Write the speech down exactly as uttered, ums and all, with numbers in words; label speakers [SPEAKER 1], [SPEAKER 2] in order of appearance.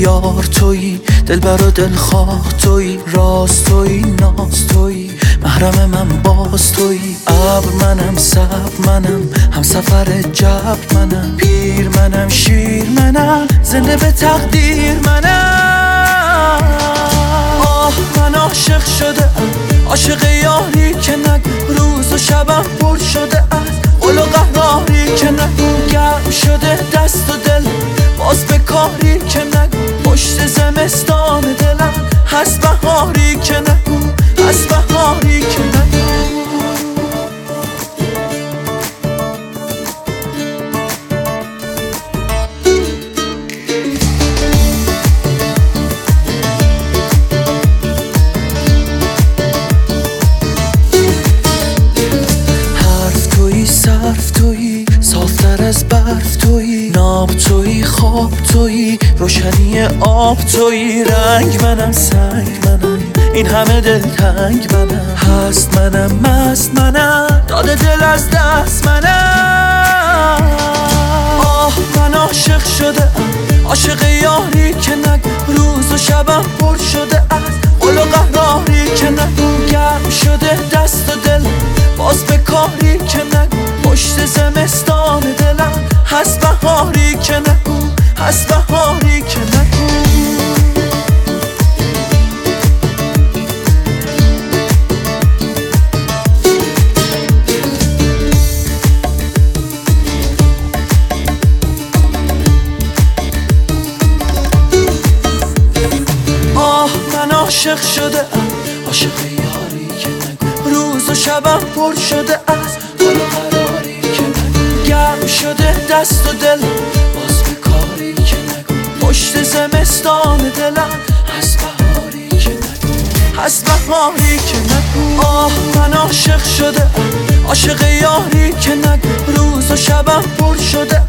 [SPEAKER 1] یار تویی، دلبر و دلخواه تویی، راز تویی، ناز تویی، محرم من باز تویی. ابر منم، صبر منم، هم سفر جبر منم، پیر منم، شیر منم، زنده به تقدیر منم. آه من عاشق شده ام، عاشق یاری که نگو روز و شبم پر شده از قل و قهاری که نگو گرم شده دست و دل باز به کاری که نگو پشت زمستان دلم هست بهاری که نگو هست بهاری که نگو. صرف تویی، صافتر از برف تویی، ناب تویی، خواب تویی، روشنی آب تویی. رنگ منم، سنگ منم، این همه دلتنگ منم، هست منم، مست منم، داده دل از دست منم. آه من عاشق شده ام، عاشق یاری که نگو روز و شبم پر شده از قل و قهاری که نگو گرم شده دست و دل باز به کاری که نگو پشت زمستان دلم هست بهاری که نگو هست بهاری که نگو. آه من عاشق شده ام، عاشق یاری که نگو روز و شبم پر شده از قل و قراری که نگو گرم شده دست و دل باز به کاری که نگو پشت زمستان دلم هست بهاری که نگو هست بهاری که نگو. آه من عاشق شده ام، عاشق یاری که نگو روز و شبم پر شده